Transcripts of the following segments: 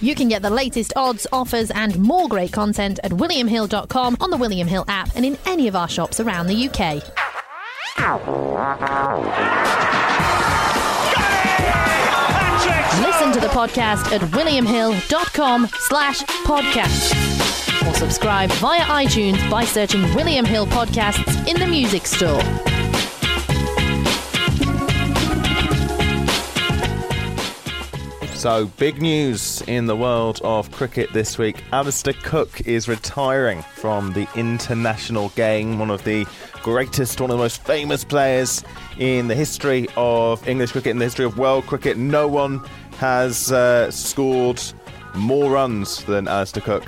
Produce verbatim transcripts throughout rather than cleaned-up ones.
You can get the latest odds, offers and more great content at william hill dot com, on the William Hill app and in any of our shops around the U K. Listen to the podcast at william hill dot com slash podcast. Or subscribe via iTunes by searching William Hill Podcasts in the music store. So, big news in the world of cricket this week. Alistair Cook is retiring from the international game, one of the greatest, one of the most famous players in the history of English cricket, in the history of world cricket. No one has uh, scored more runs than Alistair Cook,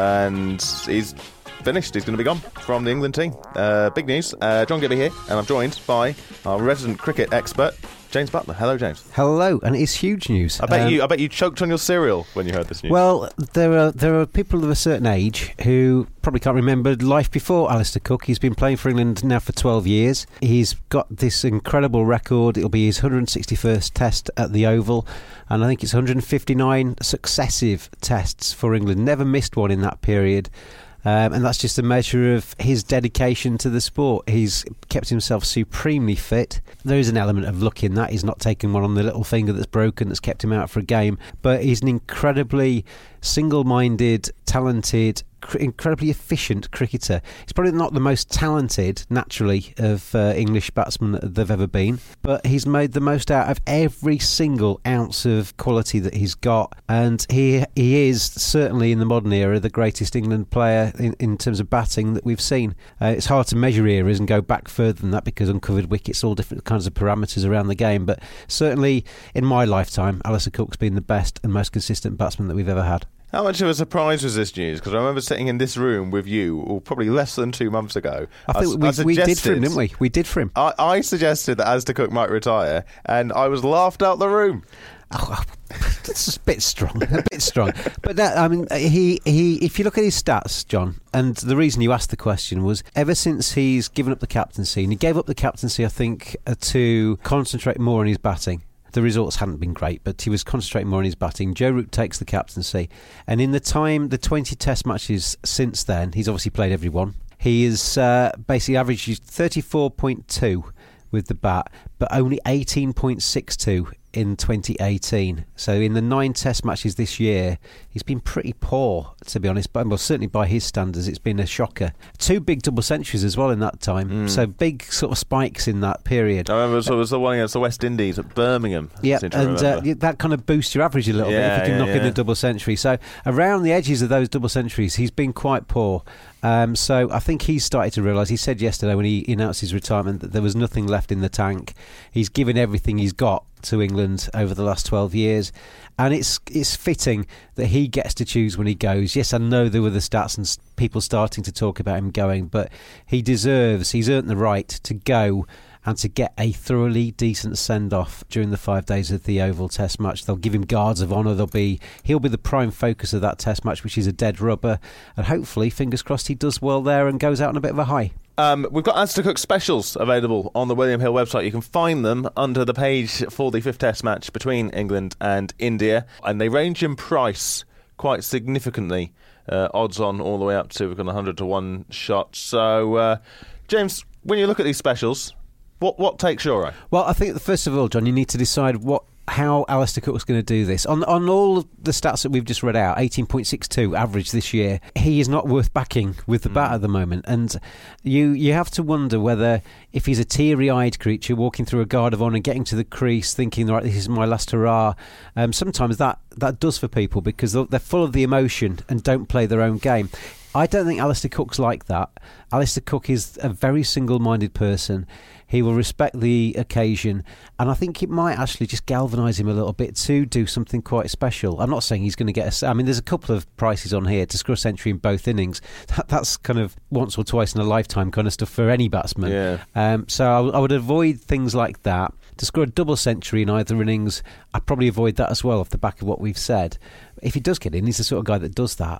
and he's finished. He's going to be gone from the England team. Uh, big news. Uh, John Gibby here, and I'm joined by our resident cricket expert, James Butler. Hello, James. Hello, and it's huge news. I bet um, you. I bet you choked on your cereal when you heard this news. Well, there are there are people of a certain age who probably can't remember life before Alistair Cook. He's been playing for England now for twelve years. He's got this incredible record. It'll be his one hundred sixty-first Test at the Oval, and I think it's one hundred fifty-nine successive Tests for England. Never missed one in that period. Um, and that's just a measure of his dedication to the sport. He's kept himself supremely fit. There is an element of luck in that. He's not taken one on the little finger that's broken that's kept him out for a game. But he's an incredibly single-minded, talented, cr- incredibly efficient cricketer. He's probably not the most talented, naturally, of uh, English batsmen that they've ever been. But he's made the most out of every single ounce of quality that he's got. And he he is, certainly in the modern era, the greatest England player in, in terms of batting that we've seen. Uh, it's hard to measure eras and go back further than that because uncovered wickets, all different kinds of parameters around the game. But certainly in my lifetime, Alistair Cook's been the best and most consistent batsman that we've ever had. How much of a surprise was this news? Because I remember sitting in this room with you, or probably less than two months ago. I think I, we, I we did for him, didn't we? We did for him. I, I suggested that Alistair Cook might retire, and I was laughed out the room. Oh, that's a bit strong, a bit strong. But that, I mean, he, he. If you look at his stats, John, and the reason you asked the question was ever since he's given up the captaincy, and he gave up the captaincy, I think, uh, to concentrate more on his batting. The results hadn't been great, but he was concentrating more on his batting. Joe Root takes the captaincy, and in the time, the twenty Test matches since then, he's obviously played every one. He is uh, basically averaged thirty-four point two with the bat, but only eighteen point six two in twenty eighteen. So in the nine Test matches this year, he's been pretty poor, to be honest. But well, certainly by his standards, it's been a shocker. Two big double centuries as well in that time. Mm. So big sort of spikes in that period. I remember so it was the one against the West Indies at Birmingham. Yeah, and uh, that kind of boosts your average a little yeah, bit if you can yeah, knock yeah. in a double century. So around the edges of those double centuries, he's been quite poor. Um, so I think he's started to realise, he said yesterday when he announced his retirement, that there was nothing left in the tank. He's given everything he's got to England over the last twelve years, and it's it's fitting that he gets to choose when he goes. Yes, I know there were the stats and people starting to talk about him going, but he deserves, he's earned the right to go and to get a thoroughly decent send-off during the five days of the Oval Test match. They'll give him guards of honour. They'll be he'll be the prime focus of that Test match, which is a dead rubber, and hopefully, fingers crossed, he does well there and goes out on a bit of a high. Um, we've got Alistair Cook specials available on the William Hill website. You can find them under the page for the fifth Test match between England and India, and they range in price quite significantly. Uh, odds on all the way up to, we've got a one hundred to one shot. So, uh, James, when you look at these specials, what what takes your eye? Well, I think, first of all, John, you need to decide what how Alistair Cook's going to do this. On on all the stats that we've just read out, eighteen point six two average this year, he is not worth backing with the mm. bat at the moment. And you you have to wonder whether, if he's a teary-eyed creature walking through a guard of honour, getting to the crease, thinking, right, this is my last hurrah, um, sometimes that, that does for people because they're full of the emotion and don't play their own game. I don't think Alistair Cook's like that. Alistair Cook is a very single-minded person. He will respect the occasion, and I think it might actually just galvanise him a little bit to do something quite special. I'm not saying he's going to get a... I mean, there's a couple of prices on here to score a century in both innings. That, that's kind of once or twice in a lifetime kind of stuff for any batsman. Yeah. Um, so I, I would avoid things like that. To score a double century in either innings, I'd probably avoid that as well off the back of what we've said. If he does get in, he's the sort of guy that does that.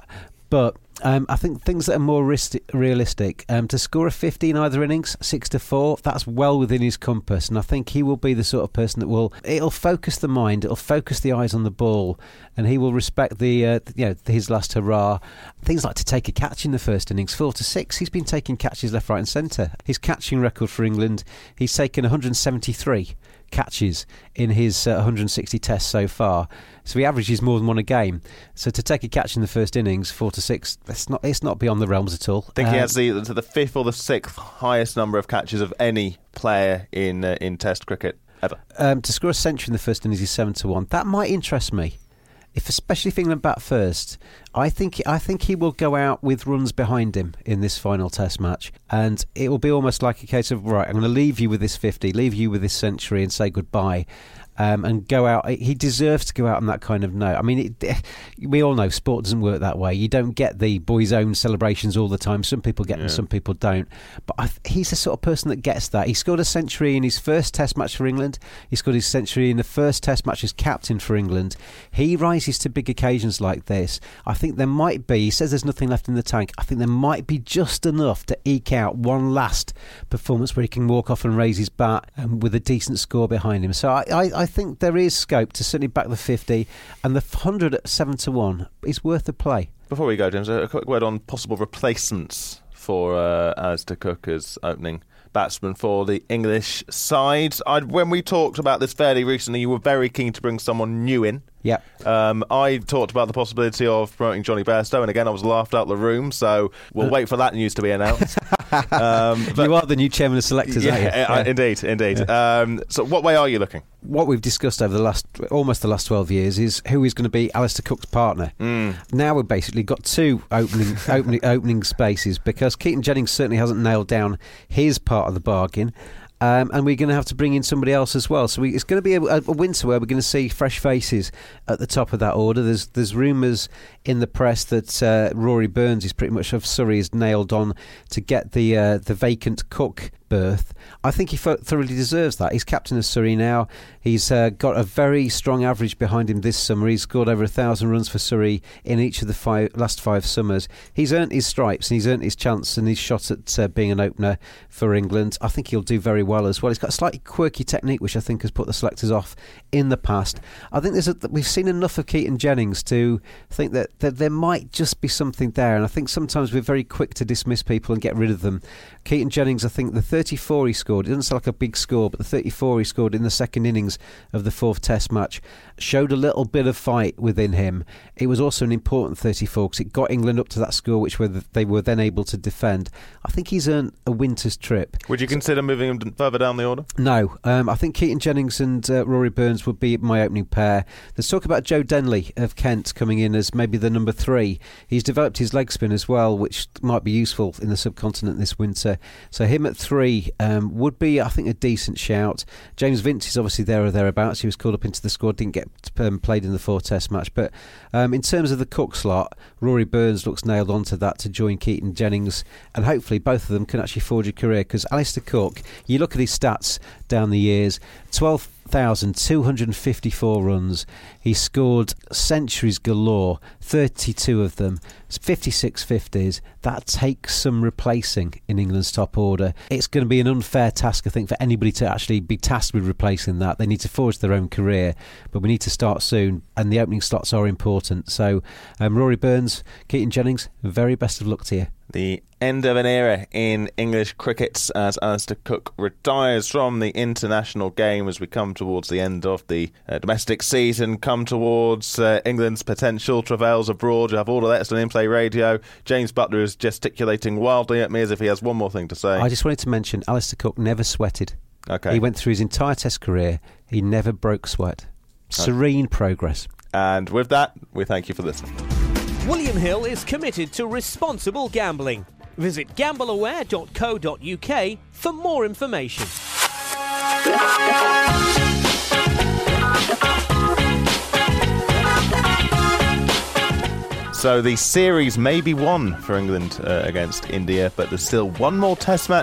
But um, I think things that are more risti- realistic, um, to score a fifty in either innings, six to four, that's well within his compass. And I think he will be the sort of person that will, it'll focus the mind, it'll focus the eyes on the ball, and he will respect the, uh, you know, his last hurrah. Things like to take a catch in the first innings, four to six. He's been taking catches left, right, and centre. His catching record for England, he's taken one hundred seventy-three catches in his uh, one hundred sixty tests so far. So he averages more than one a game. So to take a catch in the first innings, four to six, it's not it's not beyond the realms at all. I think um, he has the the fifth or the sixth highest number of catches of any player in uh, in Test cricket ever. Um, to score a century in the first innings is seven to one. That might interest me. If especially if England bat first, I think I think he will go out with runs behind him in this final Test match, and it will be almost like a case of, right, I'm going to leave you with this fifty, leave you with this century, and say goodbye. Um, and go out. He deserves to go out on that kind of note. I mean, it, we all know sport doesn't work that way. You don't get the boys' own celebrations all the time. Some people get yeah. them, some people don't. But I, he's the sort of person that gets that. He scored a century in his first Test match for England. He scored his century in the first Test match as captain for England. He rises to big occasions like this. I think there might be, he says there's nothing left in the tank, I think there might be just enough to eke out one last performance where he can walk off and raise his bat um, with a decent score behind him. So I, I, I think there is scope to certainly back the fifty, and the one hundred at seven to one is worth a play. Before we go, James, a quick word on possible replacements for uh, Alistair Cook as opening batsman for the English side. I'd, when we talked about this fairly recently, you were very keen to bring someone new in. Yeah. Um, I talked about the possibility of promoting Johnny Bairstow, and again, I was laughed out the room, so we'll wait for that news to be announced. um, but, you are the new chairman of selectors, yeah, aren't you? Yeah, uh, indeed, indeed. Yeah. Um, so what way are you looking? What we've discussed over the last, almost the last twelve years, is who is going to be Alistair Cook's partner. Mm. Now we've basically got two opening opening, opening spaces, because Keaton Jennings certainly hasn't nailed down his part of the bargain. Um, and we're going to have to bring in somebody else as well. So we, it's going to be a, a winter where we're going to see fresh faces at the top of that order. There's there's rumours in the press that uh, Rory Burns is pretty much of Surrey is nailed on to get the uh, the vacant Cook berth. I think he thoroughly deserves that. He's captain of Surrey now. He's uh, got a very strong average behind him this summer. He's scored over a thousand runs for Surrey in each of the five, last five summers. He's earned his stripes and he's earned his chance and his shot at uh, being an opener for England. I think he'll do very well as well. He's got a slightly quirky technique which I think has put the selectors off in the past. I think there's a, we've seen enough of Keaton Jennings to think that, that there might just be something there, and I think sometimes we're very quick to dismiss people and get rid of them. Keaton Jennings, I think the thirty-four he scored, it doesn't sound like a big score, but the thirty-four he scored in the second innings of the fourth Test match showed a little bit of fight within him. It was also an important thirty-four because it got England up to that score which were the, they were then able to defend. I think he's earned a winter's trip. Would you consider moving him further down the order? No. Um, I think Keaton Jennings and uh, Rory Burns would be my opening pair. There's talk about Joe Denley of Kent coming in as maybe the number three. He's developed his leg spin as well, which might be useful in the subcontinent this winter. So him at three um, would be, I think, a decent shout. James Vince is obviously there or thereabouts. He was called up into the squad, didn't get um, played in the fourth Test match. But um, in terms of the Cook slot, Rory Burns looks nailed onto that to join Keaton Jennings, and hopefully both of them can actually forge a career, because Alistair Cook, you look at his stats down the years, twelve thousand two hundred fifty-four runs. He scored centuries galore, thirty-two of them, fifty-six fifties. That takes some replacing in England's top order. It's going to be an unfair task, I think, for anybody to actually be tasked with replacing that. They need to forge their own career, but we need to start soon, and the opening slots are important. So um, Rory Burns, Keaton Jennings, very best of luck to you. The end of an era in English cricket as Alistair Cook retires from the international game as we come towards the end of the uh, domestic season, come towards uh, England's potential travails abroad. You have all of that on In-Play Radio. James Butler is gesticulating wildly at me as if he has one more thing to say. I just wanted to mention Alistair Cook never sweated. Okay. He went through his entire Test career. He never broke sweat. Serene okay. progress. And with that, we thank you for listening. William Hill is committed to responsible gambling. Visit gamble aware dot co dot uk for more information. So the series may be won for England uh, against India, but there's still one more Test match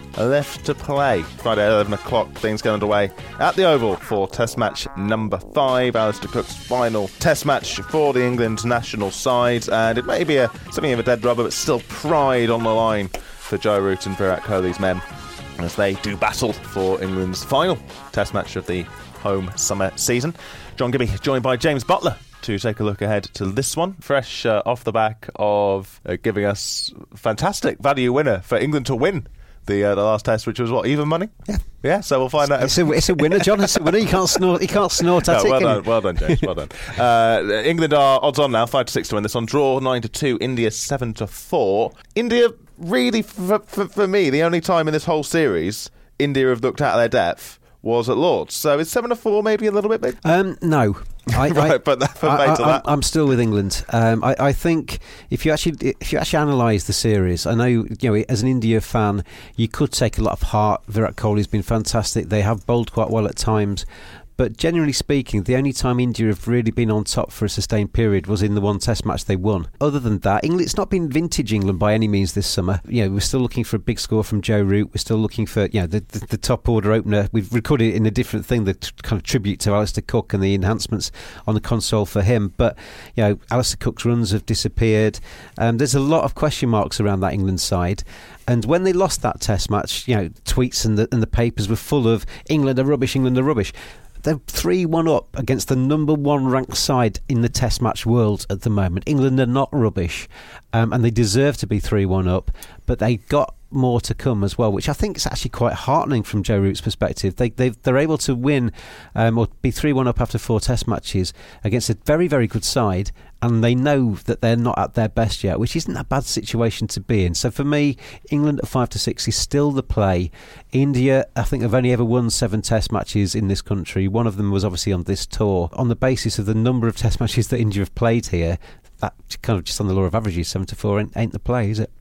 left to play. Friday at eleven o'clock, things get underway at the Oval for Test match number five, Alistair Cook's final Test match for the England national side, and it may be a, something of a dead rubber, but still pride on the line for Joe Root and Virat Kohli's men as they do battle for England's final Test match of the home summer season. John Gibby joined by James Butler to take a look ahead to this one, fresh uh, off the back of uh, giving us fantastic value winner for England to win the uh, the last test, which was what, even money? Yeah, yeah. So we'll find out. It's a, it's a winner, John. It's a winner. You can't snort. You can't snort at no, it. Well can done, you? well done, James. Well done. Uh, England are odds on now, five to six to win this one. Draw nine to two. India seven to four. India really, for, for, for me, the only time in this whole series India have looked at their depth was at Lord's. So is seven to four maybe a little bit big? Um, no. I, right, I, but that, I, I, that. I'm still with England. Um, I, I think if you actually if you actually analyse the series, I know you know as an India fan, you could take a lot of heart. Virat Kohli's been fantastic. They have bowled quite well at times. But generally speaking, the only time India have really been on top for a sustained period was in the one Test match they won. Other than that, England, it's not been vintage England by any means this summer. You know, we're still looking for a big score from Joe Root. We're still looking for you know the, the, the top order opener. We've recorded it in a different thing, the t- kind of tribute to Alistair Cook and the enhancements on the console for him. But you know, Alistair Cook's runs have disappeared. Um, there's a lot of question marks around that England side. And when they lost that Test match, you know, tweets and the, and the papers were full of England are rubbish, England are rubbish. They're three one up against the number one ranked side in the Test match world at the moment. England are not rubbish, um, and they deserve to be three one up, but they got more to come as well, which I think is actually quite heartening from Joe Root's perspective. They, they've, they're able to win um, or be three one up after four Test matches against a very, very good side, and they know that they're not at their best yet, which isn't a bad situation to be in. So for me, England at five to six is still the play. India, I think, have only ever won seven Test matches in this country. One of them was obviously on this tour. On the basis of the number of Test matches that India have played here, that kind of just on the law of averages, seven to four ain't, ain't the play, is it?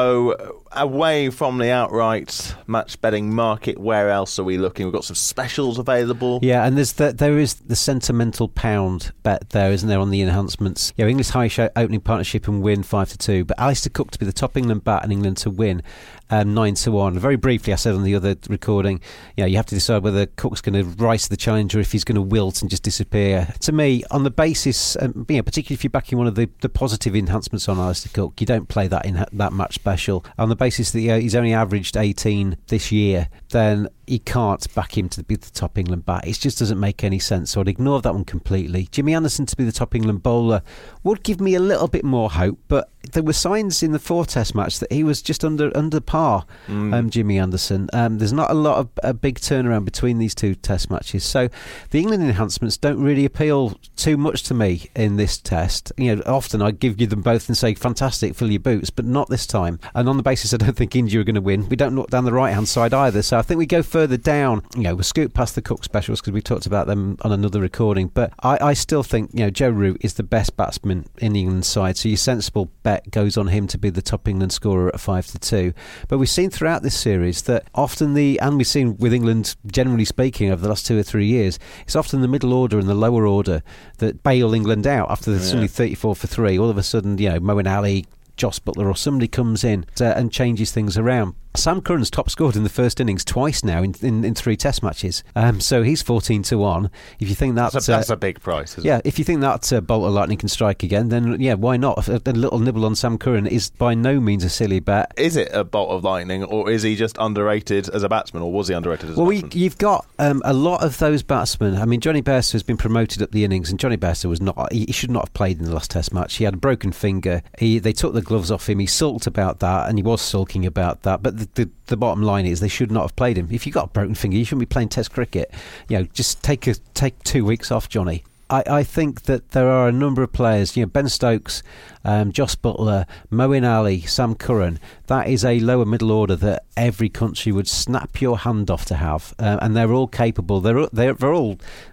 So, away from the outright match betting market, where else are we looking? We've got some specials available. Yeah, and there's the, there is the sentimental pound bet there, isn't there, on the enhancements? Yeah, English high show opening partnership and win five to two, but Alistair Cook to be the top England bat and England to win um, nine to one. Very briefly, I said on the other recording, you know, you have to decide whether Cook's going to rise to the challenge or if he's going to wilt and just disappear. To me, on the basis, um, you know, particularly if you're backing one of the, the positive enhancements on Alistair Cook, you don't play that in that match special. On the basis that uh, he's only averaged eighteen this year, then you can't back him to be the top England bat. It just doesn't make any sense, so I'd ignore that one completely. Jimmy Anderson to be the top England bowler would give me a little bit more hope, but there were signs in the four Test match that he was just under under par, mm. um, Jimmy Anderson. Um, there's not a lot of a big turnaround between these two Test matches, so the England enhancements don't really appeal too much to me in this Test. You know, often I give you them both and say, fantastic, fill your boots, but not this time. And on the basis I don't think India are going to win, we don't look down the right-hand side either, so I think we go further down. You know, we'll scoot past the Cook specials because we talked about them on another recording, but I, I still think, you know, Joe Root is the best batsman in the England side, so your sensible bet goes on him to be the top England scorer at five to two. But we've seen throughout this series that often the, and we've seen with England generally speaking over the last two or three years, it's often the middle order and the lower order that bail England out after there's yeah. only thirty-four for three. All of a sudden, you know, Moeen Ali, Jos Buttler or somebody comes in to, and changes things around. Sam Curran's top scored in the first innings twice now in, in, in three Test matches. Um, so he's fourteen to one. If you think that, that's a, uh, that's a big price, isn't yeah, it? if you think that uh, bolt of lightning can strike again, then yeah, why not? A, a little nibble on Sam Curran is by no means a silly bet. Is it a bolt of lightning, or is he just underrated as a batsman, or was he underrated as well, a batsman? Well, you've got um, a lot of those batsmen. I mean, Johnny Bairstow has been promoted up the innings, and Johnny Bairstow was not. He, he should not have played in the last Test match. He had a broken finger. He, they took the gloves off him. He sulked about that, and he was sulking about that. But the, the, the bottom line is they should not have played him. If you've got a broken finger, you shouldn't be playing Test cricket. You know, just take a, take two weeks off, Johnny. I, I think that there are a number of players, you know, Ben Stokes, um, Jos Buttler, Moeen Ali, Sam Curran. That is a lower middle order that every country would snap your hand off to have, uh, and they're all capable. They're they're, they're all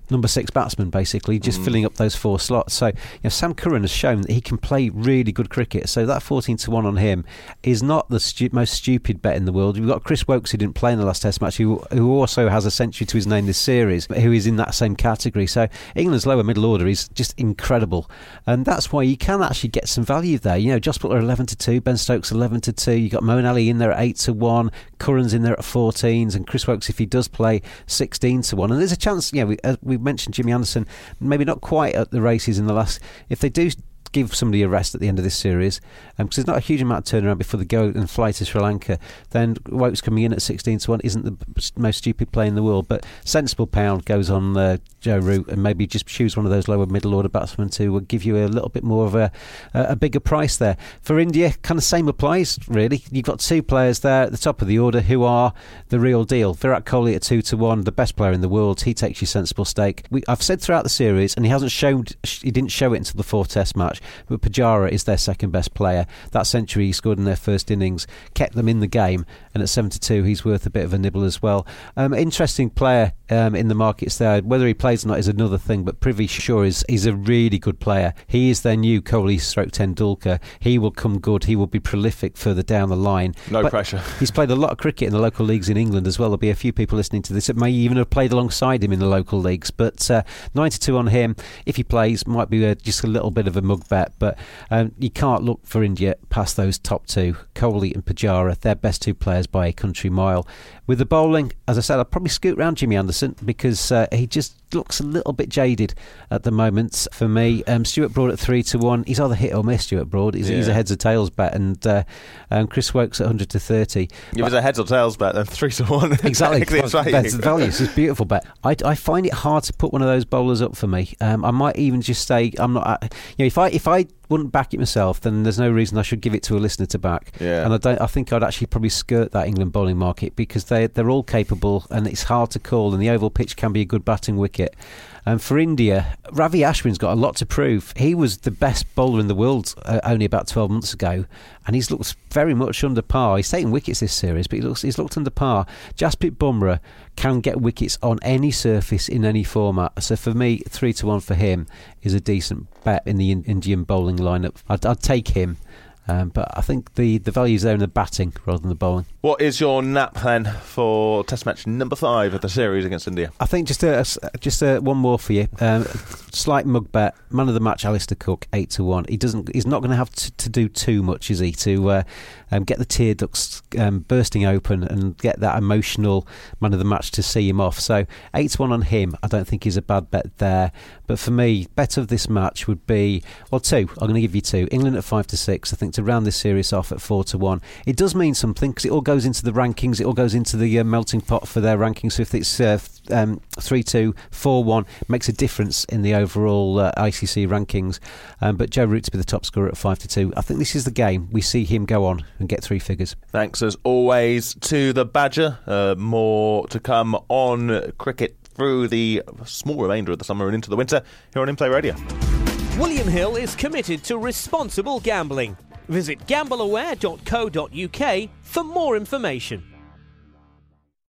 number six batsman, basically, just mm. filling up those four slots. So, you know, Sam Curran has shown that he can play really good cricket. So that fourteen to one on him is not the stu- most stupid bet in the world. We've got Chris Woakes, who didn't play in the last Test match, who, who also has a century to his name this series, who is in that same category. So England's lower middle order is just incredible. And that's why you can actually get some value there. You know, Jos Buttler eleven to two, Ben Stokes eleven to two. You've got Moeen Ali in there at eight to one, Curran's in there at fourteens, and Chris Woakes, if he does play, sixteen to one. And there's a chance, you know, we, uh, we mentioned Jimmy Anderson, maybe not quite at the races in the last, if they do give somebody a rest at the end of this series, because um, there's not a huge amount of turnaround before they go and fly to Sri Lanka, then Woakes coming in at sixteen to one isn't the most stupid play in the world. But sensible pound goes on uh, Joe Root, and maybe just choose one of those lower middle order batsmen to uh, give you a little bit more of a, a bigger price there. For India, kind of same applies, really. You've got two players there at the top of the order who are the real deal. Virat Kohli at two to one, the best player in the world. He takes your sensible stake. We, I've said throughout the series, and he hasn't shown, he didn't show it until the fourth Test match, but Pujara is their second best player. That century he scored in their first innings kept them in the game, and at seven to two he's worth a bit of a nibble as well. Um, interesting player um, in the markets there. Whether he plays or not is another thing, but Prithvi Shaw is he's a really good player. He is their new Kohli stroke Tendulkar. He will come good. He will be prolific further down the line. No but pressure. He's played a lot of cricket in the local leagues in England as well. There'll be a few people listening to this that may even have played alongside him in the local leagues, but uh, nine to two on him. If he plays, might be a, just a little bit of a mug bet, but um, you can't look for India past those top two, Kohli and Pujara. They're best two players by a country mile. With the bowling, as I said, I'll probably scoot round Jimmy Anderson because uh, he just looks a little bit jaded at the moment for me. Um, Stuart Broad at three to one. He's either hit or miss, Stuart Broad. He's, yeah. he's a heads or tails bet, and uh, um, Chris Woakes at one hundred to thirty. If it's a heads or tails bet, then three to one. Exactly. It's the value. It's a beautiful bet. I, I find it hard to put one of those bowlers up for me. Um, I might even just say I'm not. Uh, you know, if I if I wouldn't back it myself, then there's no reason I should give it to a listener to back. Yeah. And I don't. I think I'd actually probably skirt that England bowling market because they they're all capable, and it's hard to call. And the oval pitch can be a good batting wicket. And for India, Ravi Ashwin's got a lot to prove. He was the best bowler in the world uh, only about twelve months ago, and he's looked very much under par. He's taken wickets this series, but he looks, he's looked under par. Jasprit Bumrah can get wickets on any surface in any format. So for me, three to one for him is a decent bet in the in- Indian bowling lineup. I'd, I'd take him. Um, but I think the, the value's there in the batting rather than the bowling. What is your nap then for Test match number five of the series against India? I think just a, just a, one more for you. Um, slight mug bet. Man of the match, Alistair Cook, eight to one. He doesn't. He's not going to have to, to do too much, is he? To uh, um, get the tear ducts um, bursting open and get that emotional man of the match to see him off. So eight to one on him. I don't think is a bad bet there. But for me, bet of this match would be well two. I'm going to give you two. England at five to six. I think to round this series off at four to one. It does mean something because it all goes into the rankings. It all goes into the uh, melting pot for their rankings. So if it's uh, um, three two, four one, it makes a difference in the overall uh, I C C rankings. Um, but Joe Root to be the top scorer at five to two. I think this is the game. We see him go on and get three figures. Thanks as always to the Badger. Uh, more to come on cricket through the small remainder of the summer and into the winter here on In Play Radio. William Hill is committed to responsible gambling. Visit gamble aware dot co dot uk for more information.